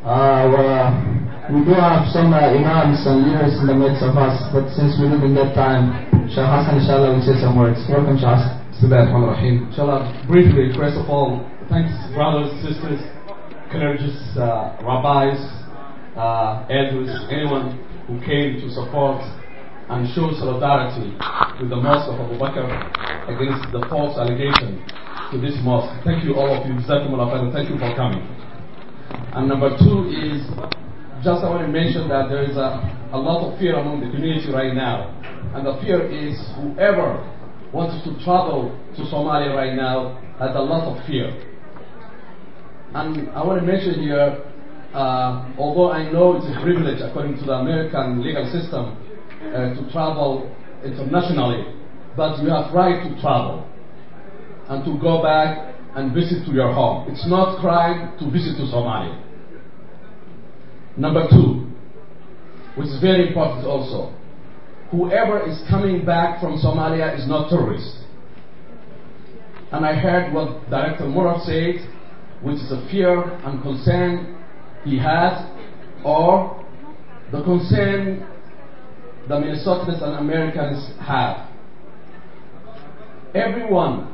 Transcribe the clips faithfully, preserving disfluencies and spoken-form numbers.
Uh, well, uh, we do have some uh, imams and leaders in the midst of us, but since we live in that time, Shaykh Hassan, inshallah, will say some words. Welcome, Shaykh Hassan. Bismillahirrahmanirrahim. Inshallah, briefly, first of all, thanks, brothers, sisters, clergists, uh, rabbis, uh, elders, anyone who came to support and show solidarity with the mosque of Abu Bakr against the false allegation to this mosque. Thank you, all of you. Jazakumullah khairan. Thank you for coming. And number two is, just I want to mention that there is a, a lot of fear among the community right now. And the fear is whoever wants to travel to Somalia right now has a lot of fear. And I want to mention here, uh, although I know it's a privilege according to the American legal system uh, to travel internationally, but you have right to travel and to go back and visit to your home. It's not crime to visit to Somalia. Number two, which is very important also, whoever is coming back from Somalia is not terrorist. And I heard what Director Murad said, which is a fear and concern he has, or the concern the Minnesotans and Americans have. Everyone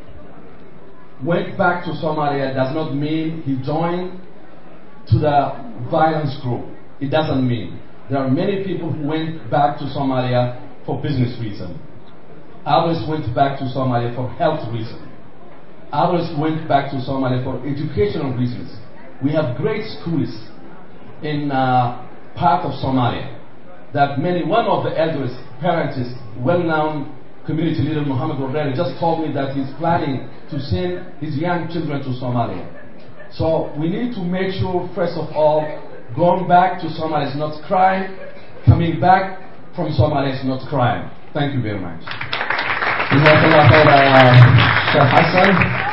went back to Somalia does not mean he joined to the violence group. It doesn't mean. There are many people who went back to Somalia for business reasons. Others went back to Somalia for health reasons. Others went back to Somalia for educational reasons. We have great schools in uh, part of Somalia that many, one of the elders, parents, well-known community leader Muhammad Warreri just told me that he's planning to send his young children to Somalia. So we need to make sure, first of all, going back to Somalia is not crime. Coming back from Somalia is not crime. Thank you very much. Jazakallah khair, Shaykh Hassan.